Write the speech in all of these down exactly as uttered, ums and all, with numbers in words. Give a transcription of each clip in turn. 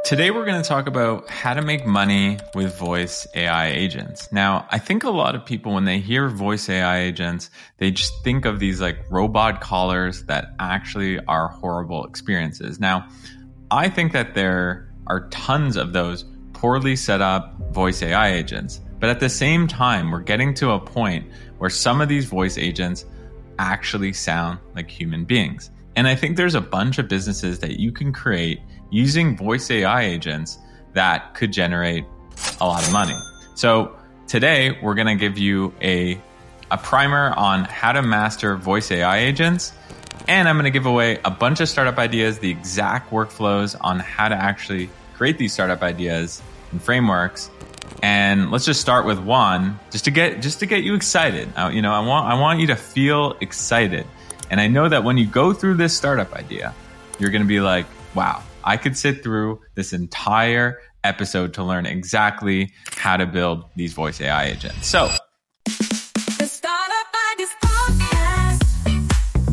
Today, we're going to talk about how to make money with voice A I agents. Now, I think a lot of people, when they hear voice A I agents, they just think of these like robot callers that actually are horrible experiences. Now, I think that there are tons of those poorly set up voice A I agents. But at the same time, we're getting to a point where some of these voice agents actually sound like human beings. And I think there's a bunch of businesses that you can create using voice A I agents that could generate a lot of money. So today we're going to give you a, a primer on how to master voice A I agents. And I'm going to give away a bunch of startup ideas, the exact workflows on how to actually create these startup ideas and frameworks. And let's just start with one, just to get just to get you excited. Uh, you know, I want I want you to feel excited. And I know that when you go through this startup idea, you're going to be like, wow, I could sit through this entire episode to learn exactly how to build these voice A I agents. So, The Startup Ideas Podcast.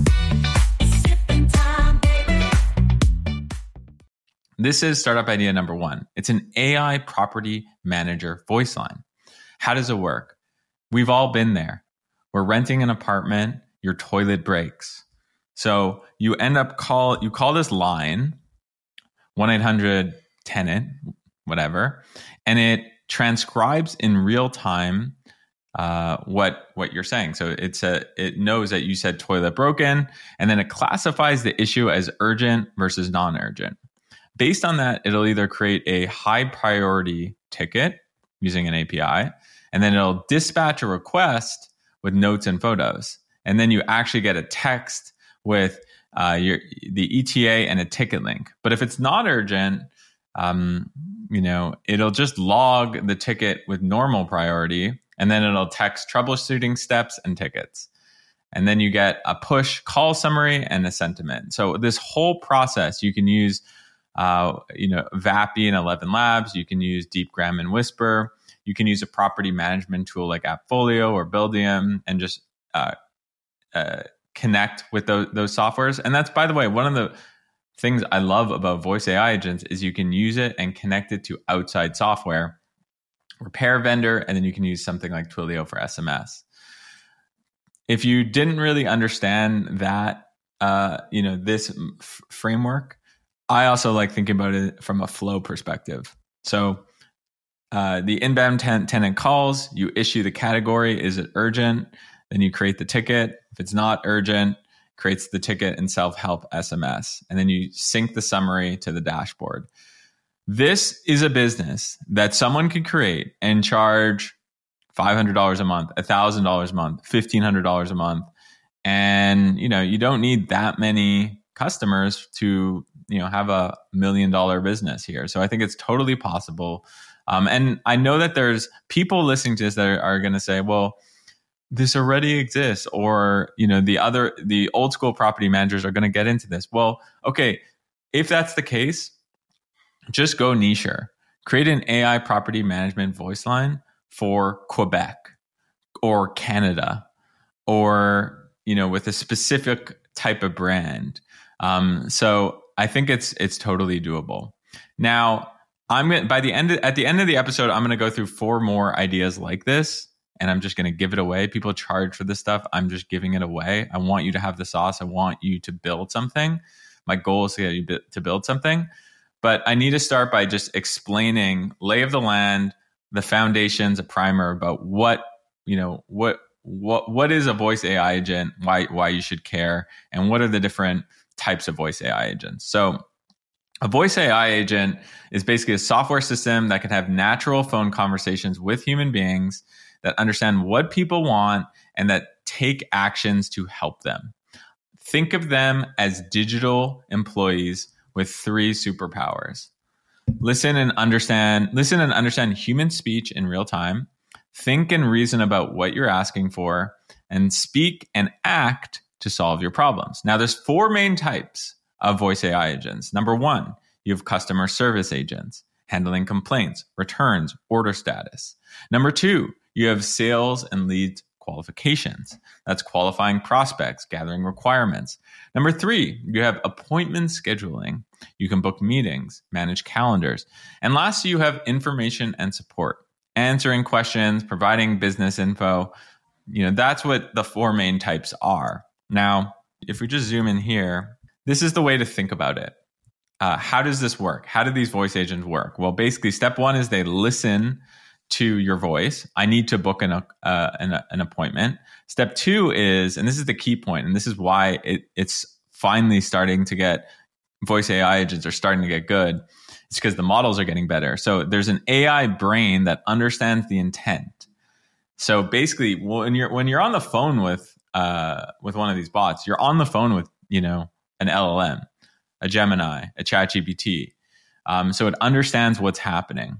Sipping time, baby. this is startup idea number one. It's an A I property manager voice line. How does it work? We've all been there. We're renting an apartment, your toilet breaks. So you end up call, you call this line, one eight hundred tenant, whatever, and it transcribes in real time uh, what what you're saying. So it's a it knows that you said toilet broken, and then it classifies the issue as urgent versus non-urgent. Based on that, it'll either create a high priority ticket using an A P I, and then it'll dispatch a request with notes and photos. And then you actually get a text with uh, your the E T A and a ticket link. But if it's not urgent, um, you know, it'll just log the ticket with normal priority, and then it'll text troubleshooting steps and tickets. And then you get a push call summary and a sentiment. So this whole process, you can use, uh, you know, Vappy and Eleven Labs. You can use DeepGram and Whisper. You can use a property management tool like AppFolio or Buildium and just uh, uh, connect with those, those softwares. And that's, by the way, one of the things I love about voice A I agents is you can use it and connect it to outside software, repair vendor, and then you can use something like Twilio for S M S. If you didn't really understand that, uh, you know, this f- framework, I also like thinking about it from a flow perspective. So uh, the inbound ten- tenant calls, you issue the category, is it urgent? Then you create the ticket. If it's not urgent, creates the ticket and self-help S M S. And then you sync the summary to the dashboard. This is a business that someone could create and charge five hundred dollars a month, one thousand dollars a month, fifteen hundred dollars a month. And, you know, you don't need that many customers to, you know, have a million dollar business here. So I think it's totally possible. Um, and I know that there's people listening to this that are, are going to say, well, this already exists, or, you know, the other, the old school property managers are going to get into this. Well, okay, if that's the case, just go nicher. Create an A I property management voice line for Quebec or Canada, or, you know, with a specific type of brand. Um, so I think it's it's totally doable. Now, I'm going by the end of, at the end of the episode, I'm going to go through four more ideas like this. And I'm just going to give it away. People charge for this stuff. I'm just giving it away. I want you to have the sauce. I want you to build something. My goal is to get you to build something. But I need to start by just explaining lay of the land, the foundations, a primer about what, you know, what what what is a voice A I agent, why why you should care, and what are the different types of voice A I agents. So a voice A I agent is basically a software system that can have natural phone conversations with human beings that understand what people want and that take actions to help them. Think of them as digital employees with three superpowers. Listen and understand, listen and understand human speech in real time. Think and reason about what you're asking for, and speak and act to solve your problems. Now, there's four main types of voice A I agents. Number one, you have customer service agents handling complaints, returns, order status. Number two, you have sales and lead qualifications. That's qualifying prospects, gathering requirements. Number three, you have appointment scheduling. You can book meetings, manage calendars. And lastly, you have information and support, answering questions, providing business info. You know, that's what the four main types are. Now, if we just zoom in here, this is the way to think about it. Uh, how does this work? How do these voice agents work? Well, basically, step one is they listen to your voice. I need to book an, uh, an, an appointment. Step two is, and this is the key point, and this is why it, it's finally starting to get, voice A I agents are starting to get good. It's because the models are getting better. So there's an A I brain that understands the intent. So basically, when you're when you're on the phone with uh, with one of these bots, you're on the phone with, you know, an L L M, a Gemini, a ChatGPT. Um, so it understands what's happening.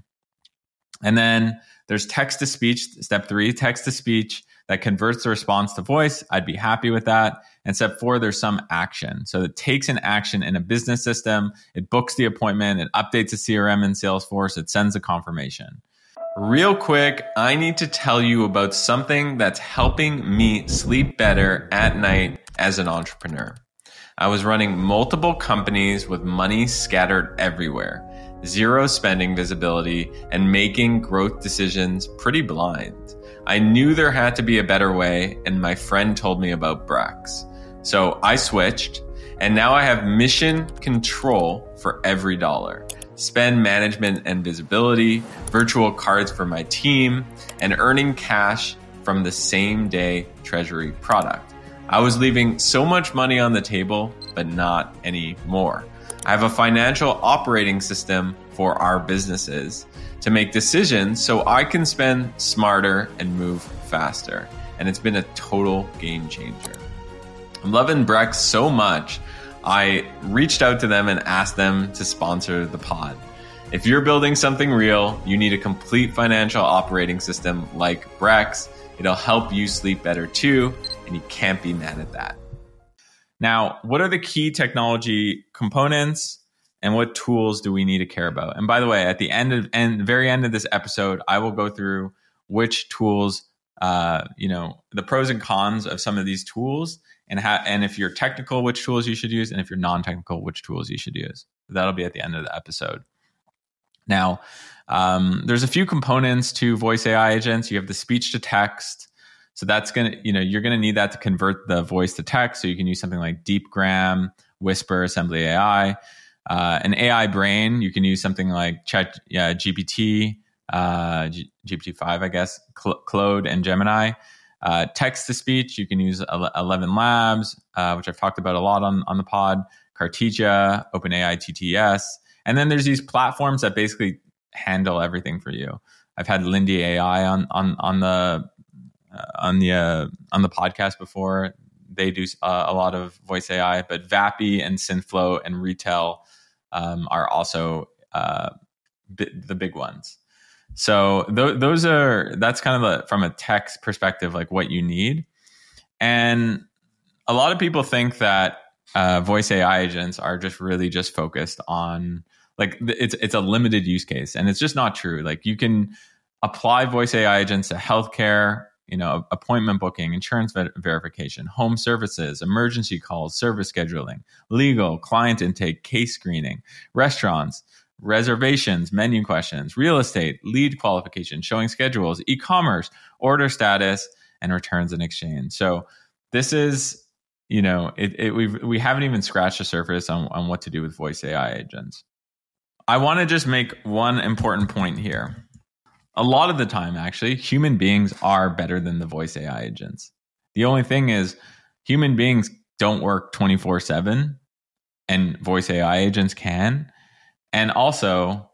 And then there's text to speech, step three, text to speech that converts the response to voice. I'd be happy with that. And step four, there's some action. So it takes an action in a business system. It books the appointment. It updates a C R M in Salesforce. It sends a confirmation. Real quick, I need to tell you about something that's helping me sleep better at night as an entrepreneur. I was running multiple companies with money scattered everywhere, zero spending visibility, and making growth decisions pretty blind. I knew there had to be a better way, and my friend told me about Brex. So I switched, and now I have mission control for every dollar. Spend management and visibility, virtual cards for my team, and earning cash from the same day treasury product. I was leaving so much money on the table, but not anymore. I have a financial operating system for our businesses to make decisions so I can spend smarter and move faster. And it's been a total game changer. I'm loving Brex so much, I reached out to them and asked them to sponsor the pod. If you're building something real, you need a complete financial operating system like Brex. It'll help you sleep better too, and you can't be mad at that. Now, what are the key technology components and what tools do we need to care about? And by the way, at the end of and very end of this episode, I will go through which tools, uh, you know, the pros and cons of some of these tools, and how, and if you're technical, which tools you should use, and if you're non-technical, which tools you should use. That'll be at the end of the episode. Now, um, there's a few components to voice A I agents. You have the speech to text. So that's going to, you know, you're going to need that to convert the voice to text. So you can use something like DeepGram, Whisper, Assembly A I. Uh, an A I brain, you can use something like Chat, yeah, G P T, uh, G- G P T five, I guess, Cl- Claude and Gemini. Uh, text to speech, you can use eleven Labs, uh, which I've talked about a lot on, on the pod, Cartesia, OpenAI T T S. And then there's these platforms that basically handle everything for you. I've had Lindy A I on on on the uh, on the uh, on the podcast before. They do uh, a lot of voice A I, but Vappy and Synthflow and Retell um, are also uh, b- the big ones. So th- those are that's kind of a, from a text perspective, like what you need. And a lot of people think that uh, voice A I agents are just really just focused on, like, it's it's a limited use case, and it's just not true. Like, you can apply voice A I agents to healthcare, you know, appointment booking, insurance ver- verification, home services, emergency calls, service scheduling, legal, client intake, case screening, restaurants, reservations, menu questions, real estate, lead qualification, showing schedules, e-commerce, order status, and returns and exchange. So this is, you know, it, it we've we haven't even scratched the surface on, on what to do with voice A I agents. I want to just make one important point here. A lot of the time, actually, human beings are better than the voice A I agents. The only thing is, human beings don't work twenty-four seven, and voice A I agents can. And also,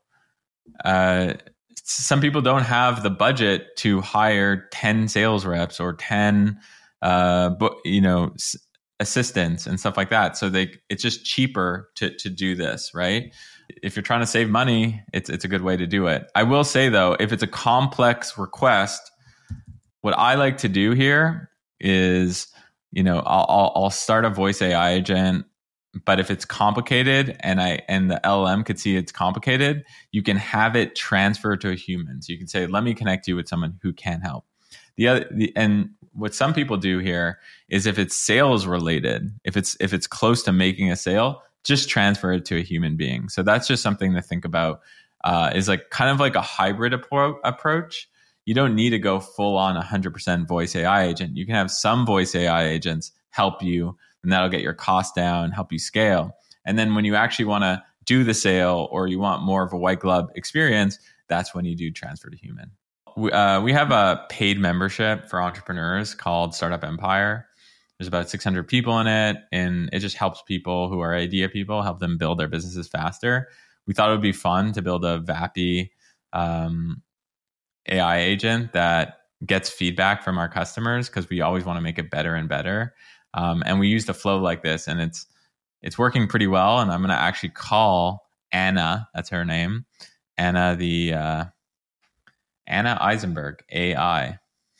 uh, some people don't have the budget to hire ten sales reps or ten, uh, you know, assistants and stuff like that. So they, it's just cheaper to to do this, right? If you're trying to save money, it's it's a good way to do it. I will say, though, if it's a complex request, what I like to do here is, you know, I'll I'll, I'll start a voice A I agent. But if it's complicated and I and the L L M could see it's complicated, you can have it transfer to a human. So you can say, "Let me connect you with someone who can help." The other, the, and what some people do here is if it's sales related, if it's if it's close to making a sale, just transfer it to a human being. So that's just something to think about. Uh, is like kind of like a hybrid appro- approach. You don't need to go full on one hundred percent voice A I agent. You can have some voice A I agents help you, and that'll get your cost down, help you scale. And then when you actually want to do the sale or you want more of a white glove experience, that's when you do transfer to human. We, uh, we have a paid membership for entrepreneurs called Startup Empire. There's about six hundred people in it, and it just helps people who are idea people, help them build their businesses faster. We thought it would be fun to build a Vappy um, A I agent that gets feedback from our customers because we always want to make it better and better. Um, and we used a flow like this, and it's it's working pretty well. And I'm going to actually call Anna, that's her name, Anna the uh, Anna Eisenberg A I,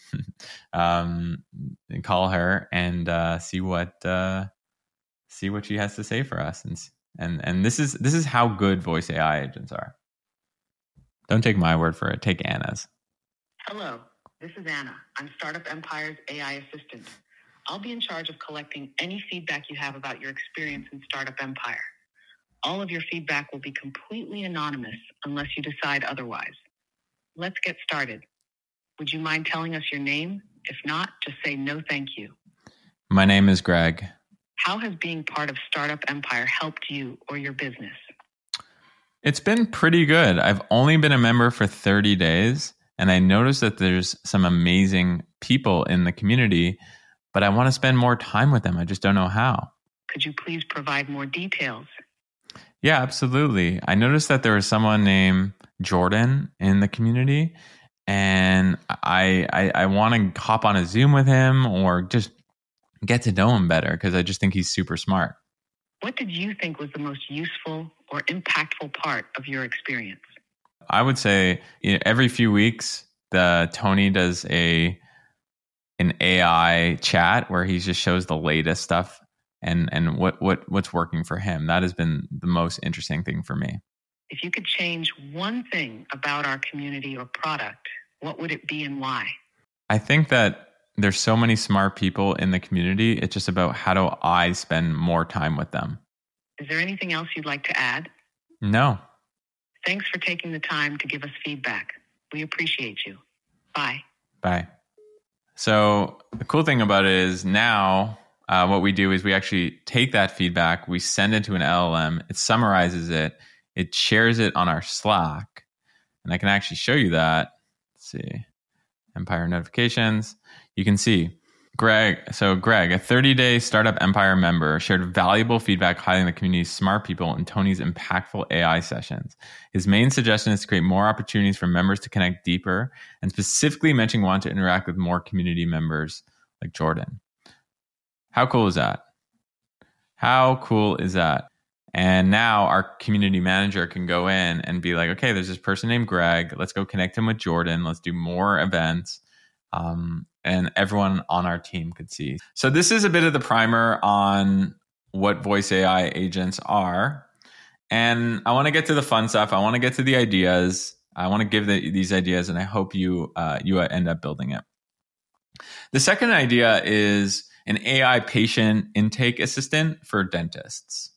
um, and call her and uh, see what uh, see what she has to say for us. And and and this is this is how good voice A I agents are. Don't take my word for it. Take Anna's. Hello, this is Anna. I'm Startup Empire's A I assistant. I'll be in charge of collecting any feedback you have about your experience in Startup Empire. All of your feedback will be completely anonymous unless you decide otherwise. Let's get started. Would you mind telling us your name? If not, just say no thank you. My name is Greg. How has being part of Startup Empire helped you or your business? It's been pretty good. I've only been a member for thirty days, and I noticed that there's some amazing people in the community, but I want to spend more time with them. I just don't know how. Could you please provide more details? Yeah, absolutely. I noticed that there was someone named Jordan in the community, and I I, I want to hop on a Zoom with him or just get to know him better because I just think he's super smart. What did you think was the most useful or impactful part of your experience? I would say, you know, every few weeks, the Tony does a an A I chat where he just shows the latest stuff and and what what what's working for him. That has been the most interesting thing for me. If you could change one thing about our community or product, what would it be and why? I think that there's so many smart people in the community. It's just about how do I spend more time with them. Is there anything else you'd like to add? No. Thanks for taking the time to give us feedback. We appreciate you. Bye. Bye. So the cool thing about it is now uh, what we do is we actually take that feedback, we send it to an L L M, it summarizes it, it shares it on our Slack, and I can actually show you that. Let's see, Empire notifications. You can see Greg. So Greg, a thirty-day Startup Empire member, shared valuable feedback highlighting the community's smart people in Tony's impactful A I sessions. His main suggestion is to create more opportunities for members to connect deeper, and specifically mentioning want to interact with more community members like Jordan. How cool is that? How cool is that? And now our community manager can go in and be like, okay, there's this person named Greg. Let's go connect him with Jordan. Let's do more events. Um, and everyone on our team could see. So this is a bit of the primer on what voice A I agents are. And I want to get to the fun stuff. I want to get to the ideas. I want to give the, these ideas, and I hope you uh, you end up building it. The second idea is an A I patient intake assistant for dentists.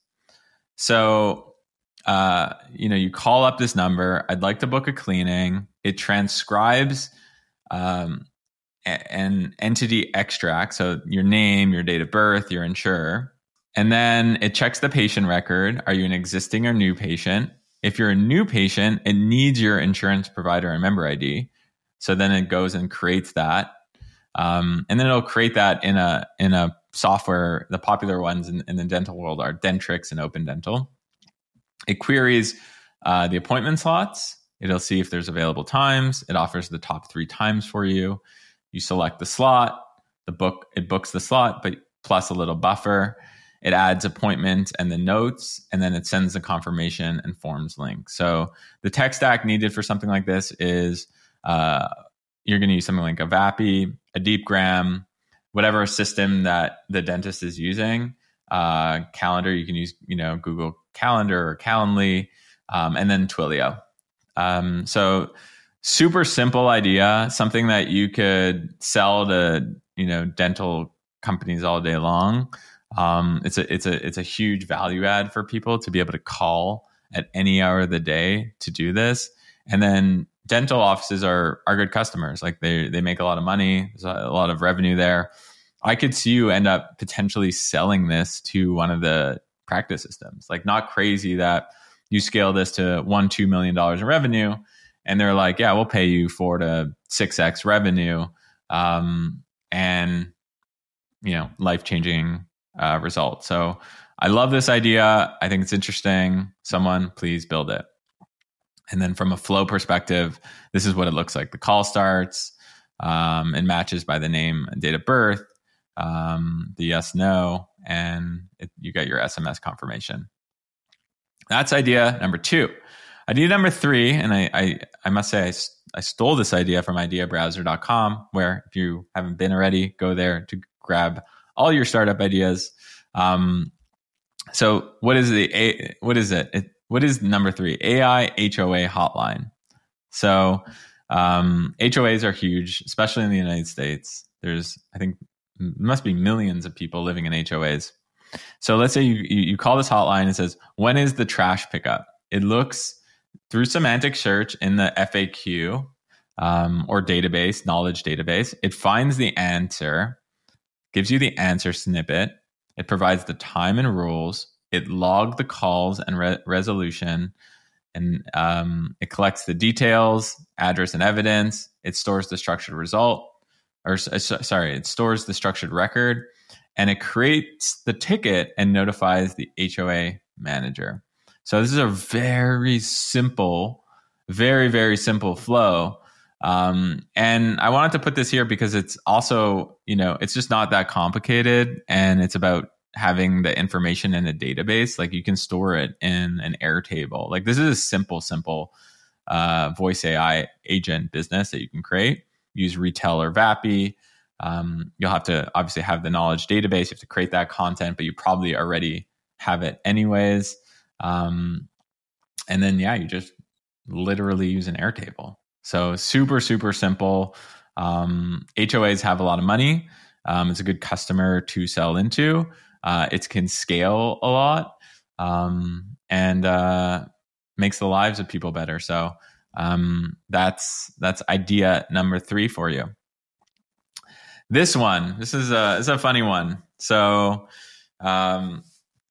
So, uh, you know, you call up this number. I'd like to book a cleaning. It transcribes um, an entity extract, so your name, your date of birth, your insurer. And then it checks the patient record. Are you an existing or new patient? If you're a new patient, it needs your insurance provider and member I D. So then it goes and creates that. Um, and then it'll create that in a in a software. The popular ones in, in the dental world are Dentrix and Open Dental. It queries uh, the appointment slots. It'll see if there's available times. It offers the top three times for you. You select the slot. The book it books the slot, but plus a little buffer. It adds appointment and the notes, and then it sends the confirmation and forms link. So the tech stack needed for something like this is uh, you're going to use something like a Vappy, a DeepGram, whatever system that the dentist is using. Uh, calendar, you can use you know Google Calendar or Calendly, um, and then Twilio. Um, so super simple idea, something that you could sell to you know, dental companies all day long. Um, it's a it's a it's a huge value add for people to be able to call at any hour of the day to do this. And then dental offices are are good customers. Like they they make a lot of money. There's a lot of revenue there. I could see you end up potentially selling this to one of the practice systems. Like not crazy that you scale this to one, two million dollars in revenue, and they're like, yeah, we'll pay you four to six X revenue. Um, and you know, life-changing uh, result. So I love this idea. I think it's interesting. Someone please build it. And then from a flow perspective, this is what it looks like. The call starts um, and matches by the name and date of birth, um, the yes, no, and it, you get your S M S confirmation. That's idea number two. Idea number three, and I, I, I must say I, I stole this idea from idea browser dot com, where if you haven't been already, go there to grab all your startup ideas. Um, so what is the a, what is it? it? What is number three? A I H O A hotline. So um, H O As are huge, especially in the United States. There's, I think, must be millions of people living in H O As. So let's say you, you, you call this hotline and says, when is the trash pickup? It looks through semantic search in the F A Q um, or database, knowledge database. It finds the answer, gives you the answer snippet. It provides the time and rules. It logs the calls and re- resolution. And um, it collects the details, address, and evidence. It stores the structured result. Or uh, sorry, it stores the structured record. And it creates the ticket and notifies the H O A manager. So this is a very simple, very, very simple flow. Um, and I wanted to put this here because it's also, you know, it's just not that complicated, and it's about having the information in a database. Like you can store it in an Airtable. Like this is a simple, simple uh, voice A I agent business that you can create. Use Retell or Vappy. Um, you'll have to obviously have the knowledge database. You have to create that content, but you probably already have it anyways. Um, and then, yeah, you just literally use an Airtable. So super, super simple. Um, H O As have a lot of money. Um, it's a good customer to sell into. Uh, it can scale a lot um, and uh, makes the lives of people better. So um, that's that's idea number three for you. This one, this is a, this is a funny one. So um,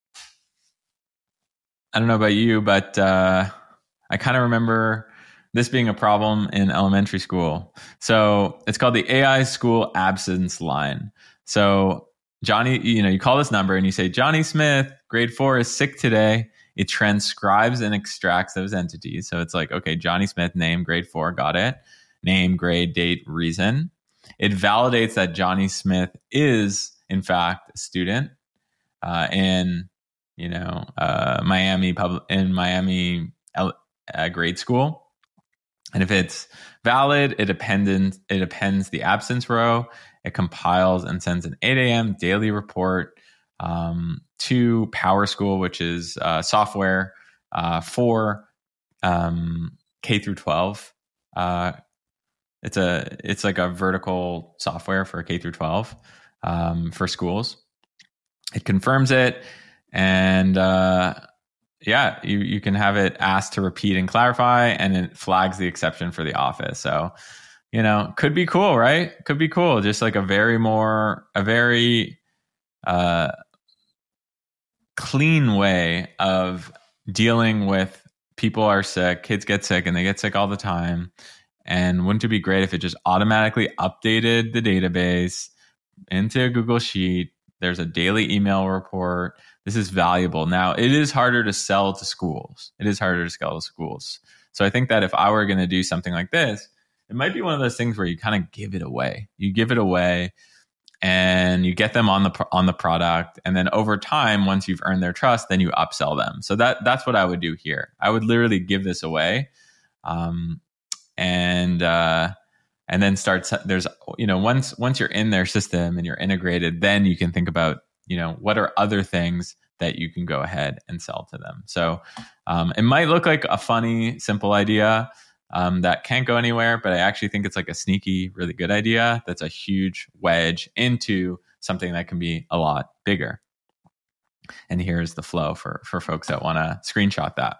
I don't know about you, but uh, I kind of remember this being a problem in elementary school. So it's called the A I school absence line. So Johnny, you know, you call this number and you say, Johnny Smith, grade four, is sick today. It transcribes and extracts those entities. So it's like, okay, Johnny Smith, name, grade four, got it. Name, grade, date, reason. It validates that Johnny Smith is, in fact, a student uh, in, you know, uh, Miami pub in Miami uh, grade school. And if it's valid, it appends it appends the absence row. It compiles and sends an eight a.m. daily report um, to PowerSchool, which is uh, software uh, for um, K through twelve. Uh, it's a it's like a vertical software for K through twelve um, for schools. It confirms it, and uh, yeah, you you can have it asked to repeat and clarify, and it flags the exception for the office. So, you know, could be cool, right? Could be cool. Just like a very more, a very uh, clean way of dealing with people are sick, kids get sick, and they get sick all the time. And wouldn't it be great if it just automatically updated the database into a Google Sheet? There's a daily email report. This is valuable. Now, it is harder to sell to schools. It is harder to sell to schools. So I think that if I were going to do something like this, it might be one of those things where you kind of give it away. You give it away and you get them on the on the product. And then over time, once you've earned their trust, then you upsell them. So that that's what I would do here. I would literally give this away. Um, and uh, and then start, there's, you know, once once you're in their system and you're integrated, then you can think about, you know, what are other things that you can go ahead and sell to them. So um, it might look like a funny, simple idea. um, that can't go anywhere, but I actually think it's like a sneaky, really good idea. That's a huge wedge into something that can be a lot bigger. And here's the flow for, for folks that want to screenshot that.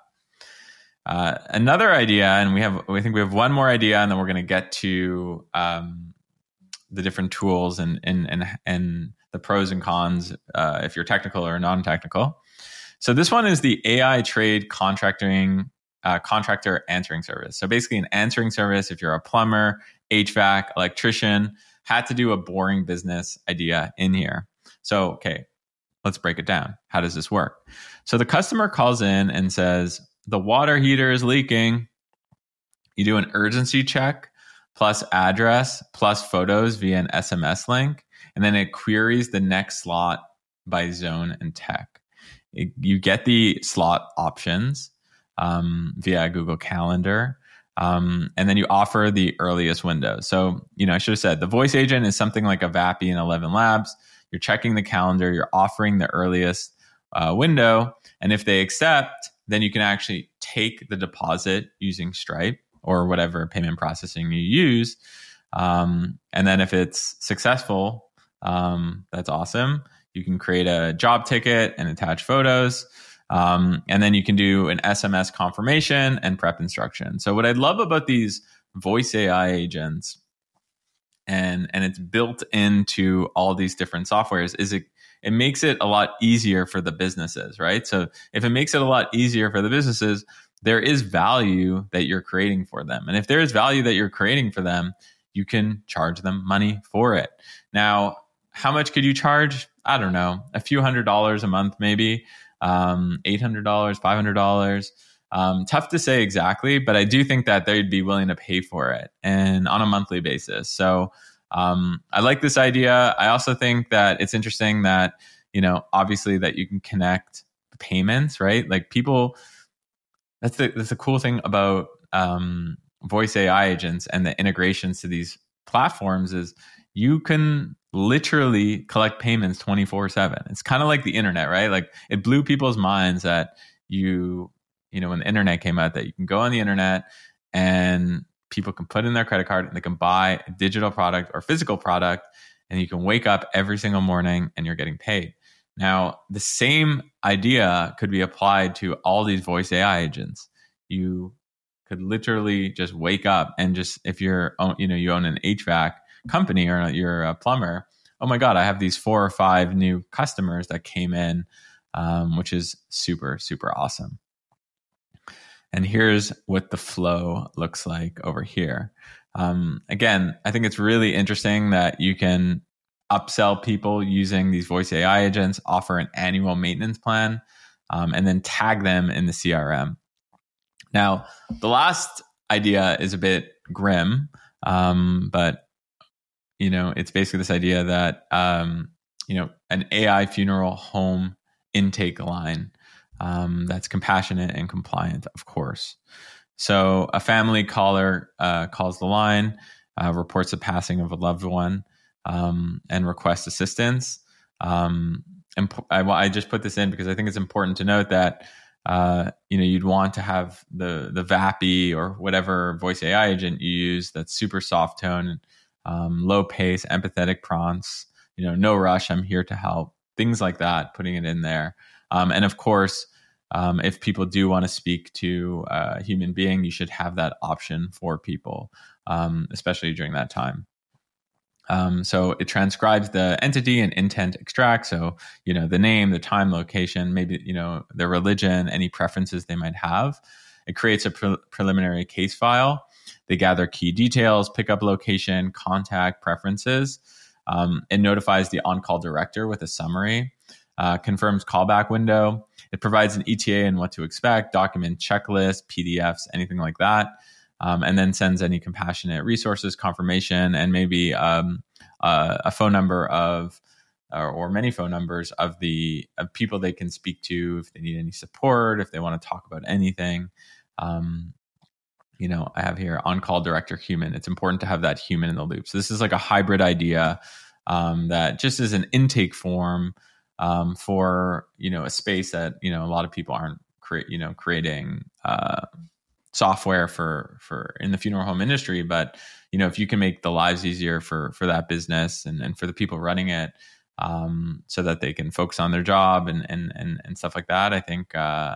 Uh, another idea, and we have, I think we have one more idea, and then we're going to get to um, the different tools and and and and the pros and cons uh, if you're technical or non-technical. So this one is the A I trade contracting uh, contractor answering service. So basically, an answering service if you're a plumber, H V A C, electrician, had to do a boring business idea in here. So okay, let's break it down. How does this work? So the customer calls in and says, the water heater is leaking. You do an urgency check plus address plus photos via an S M S link, and then it queries the next slot by zone and tech. It, you get the slot options um, via Google Calendar, um, and then you offer the earliest window. So, you know, I should have said the voice agent is something like a Vappy in Eleven Labs. You're checking the calendar, you're offering the earliest uh, window, and if they accept, then you can actually take the deposit using Stripe or whatever payment processing you use. Um, and then if it's successful, um, that's awesome. You can create a job ticket and attach photos. Um, and then you can do an S M S confirmation and prep instruction. So what I love about these voice A I agents, and, and it's built into all these different softwares, is it it makes it a lot easier for the businesses, right? So if it makes it a lot easier for the businesses, there is value that you're creating for them. And if there is value that you're creating for them, you can charge them money for it. Now, how much could you charge? I don't know, a few hundred dollars a month, maybe, um, eight hundred dollars, five hundred dollars. Um, tough to say exactly, but I do think that they'd be willing to pay for it and on a monthly basis. So um, I like this idea. I also think that it's interesting that, you know, obviously that you can connect payments, right? Like people, that's the, that's the cool thing about um, voice A I agents and the integrations to these platforms is you can literally collect payments twenty-four seven. It's kind of like the internet, right? Like it blew people's minds that you, you know, when the internet came out, that you can go on the internet and people can put in their credit card and they can buy a digital product or physical product, and you can wake up every single morning and you're getting paid. Now, the same idea could be applied to all these voice A I agents. You could literally just wake up and just, if you're, you know, you own an H V A C company or you're a plumber, oh my God, I have these four or five new customers that came in, um, which is super, super awesome. And here's what the flow looks like over here. Um, again, I think it's really interesting that you can upsell people using these voice A I agents, offer an annual maintenance plan, um, and then tag them in the C R M. Now, the last idea is a bit grim, um, but you know, it's basically this idea that um, you know, an A I funeral home intake line. Um, that's compassionate and compliant, of course. So a family caller uh, calls the line, uh, reports the passing of a loved one, um, and requests assistance. Um, and I, I just put this in because I think it's important to note that uh, you know, you'd want to have the the Vappy or whatever voice A I agent you use that's super soft tone, um, low pace, empathetic prompts. You know, no rush. I'm here to help. Things like that. Putting it in there, um, and of course. Um, if people do want to speak to a human being, you should have that option for people, um, especially during that time. Um, so it transcribes the entity and intent extract. So, you know, the name, the time, location, maybe, you know, their religion, any preferences they might have. It creates a pre- preliminary case file. They gather key details, pickup location, contact, preferences. Um, it notifies the on-call director with a summary. Uh, confirms callback window. It provides an E T A and what to expect, document checklist, P D Fs, anything like that, um, and then sends any compassionate resources confirmation and maybe um, uh, a phone number of or, or many phone numbers of the of people they can speak to if they need any support, if they want to talk about anything. Um, you know, I have here on-call director human. It's important to have that human in the loop. So this is like a hybrid idea um, that just is an intake form. Um, for, you know, a space that, you know, a lot of people aren't create, you know, creating, uh, software for for in the funeral home industry, but you know, if you can make the lives easier for for that business and, and for the people running it, um, so that they can focus on their job and and and, and stuff like that, I think uh,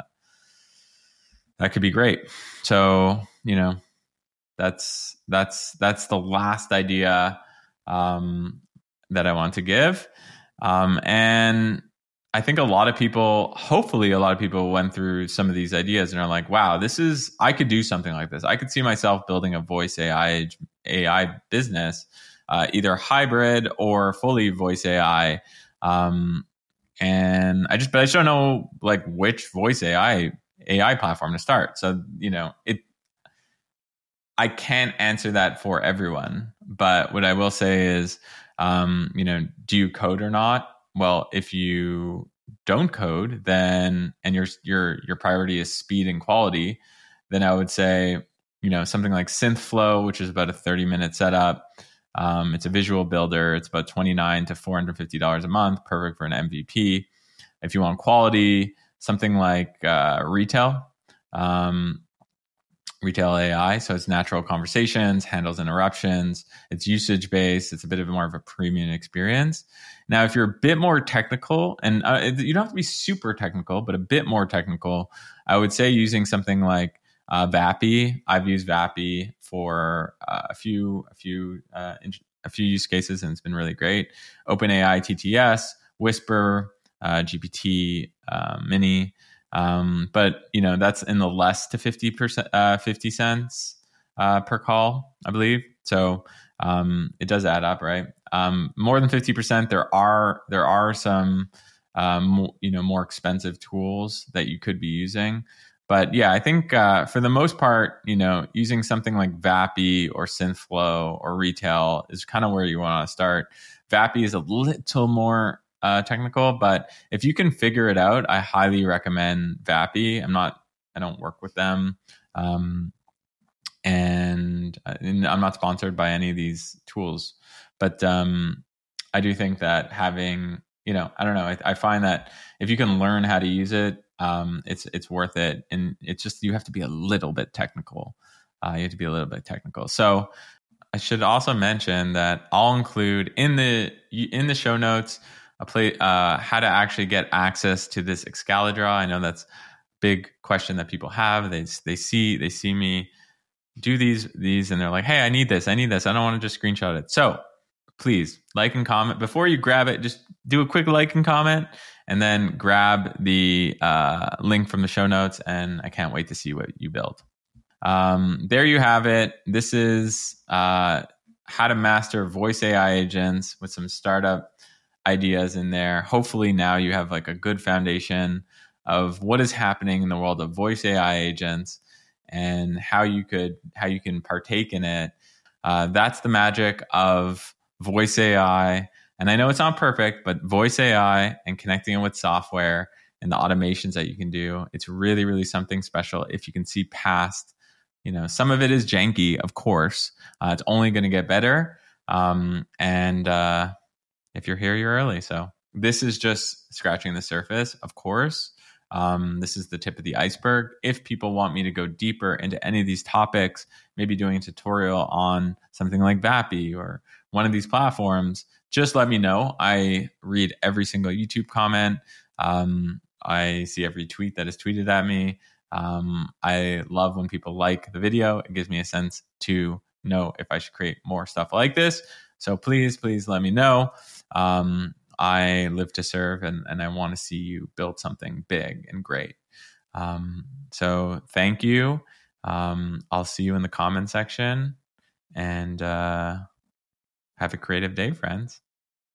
that could be great. So, you know, that's that's that's the last idea um, that I want to give, um, and I think a lot of people, hopefully a lot of people went through some of these ideas and are like, wow, this is, I could do something like this. I could see myself building a voice A I, A I business, uh, either hybrid or fully voice A I. Um, and I just, but I just don't know like which voice A I, A I platform to start. So, you know, it, I can't answer that for everyone, but what I will say is, um, you know, do you code or not? Well, if you don't code, then and your your your priority is speed and quality, then I would say, you know, something like SynthFlow, which is about a thirty minute setup. Um, it's a visual builder. It's about twenty-nine to four hundred fifty dollars a month, perfect for an M V P. If you want quality, something like uh, Retail. Um, Retail A I. So it's natural conversations, handles interruptions, it's usage based. It's a bit of more of a premium experience. Now, if you're a bit more technical, and uh, you don't have to be super technical, but a bit more technical, I would say using something like uh, Vappy. I've used Vappy for uh, a few, a few, uh, a few use cases, and it's been really great. OpenAI T T S, Whisper, uh, G P T uh, Mini. Um, but you know, that's in the less to fifty percent, uh, fifty cents, uh, per call, I believe. So, um, it does add up, right? Um, more than fifty percent, there are, there are some, um, you know, more expensive tools that you could be using. But yeah, I think, uh, for the most part, you know, using something like Vappy or SynthFlow or Retail is kind of where you want to start. Vappy is a little more Uh, technical, but if you can figure it out, I highly recommend Vappy. I'm not, I don't work with them, um, and, and I'm not sponsored by any of these tools, but um, I do think that having, you know, I don't know, I, I find that if you can learn how to use it, um, it's it's worth it, and it's just you have to be a little bit technical. Uh, you have to be a little bit technical. So I should also mention that I'll include in the in the show notes a play, uh, how to actually get access to this Excalibur. I know that's a big question that people have. They they see they see me do these these and they're like, hey, I need this, I need this. I don't want to just screenshot it. So please like and comment before you grab it. Just do a quick like and comment, and then grab the uh, link from the show notes. And I can't wait to see what you build. Um, there you have it. This is uh, how to master voice A I agents with some startup ideas in there. Hopefully now you have like a good foundation of what is happening in the world of voice A I agents and how you could how you can partake in it. Uh, that's the magic of voice A I. And I know it's not perfect, but voice A I and connecting it with software and the automations that you can do, it's really, really something special if you can see past, you know, some of it is janky, of course. Uh, it's only going to get better. Um, and uh, if you're here, you're early. So this is just scratching the surface, of course. Um, this is the tip of the iceberg. If people want me to go deeper into any of these topics, maybe doing a tutorial on something like Vappy or one of these platforms, just let me know. I read every single YouTube comment. Um, I see every tweet that is tweeted at me. Um, I love when people like the video. It gives me a sense to know if I should create more stuff like this. So please, please let me know. Um, I live to serve, and, and I want to see you build something big and great. Um, so thank you. Um, I'll see you in the comment section, and uh, have a creative day, friends.